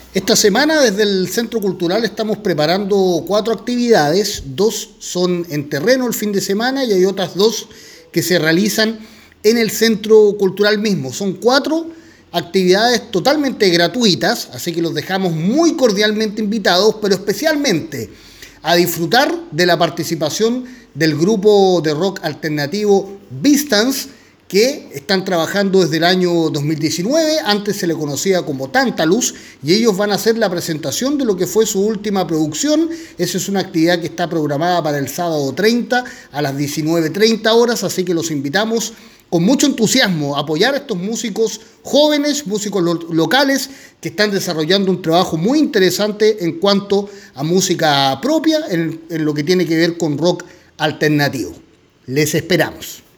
Esta semana desde el Centro Cultural estamos preparando 4 actividades, 2 son en terreno el fin de semana y hay otras 2 que se realizan en el Centro Cultural mismo. Son 4 actividades totalmente gratuitas, así que los dejamos muy cordialmente invitados, pero especialmente a disfrutar de la participación del grupo de rock alternativo Vistance, que están trabajando desde el año 2019, antes se le conocía como Tantalus, y ellos van a hacer la presentación de lo que fue su última producción. Esa es una actividad que está programada para el sábado 30 a las 19:30 horas, así que los invitamos con mucho entusiasmo a apoyar a estos músicos jóvenes, músicos locales, que están desarrollando un trabajo muy interesante en cuanto a música propia, en lo que tiene que ver con rock alternativo. Les esperamos.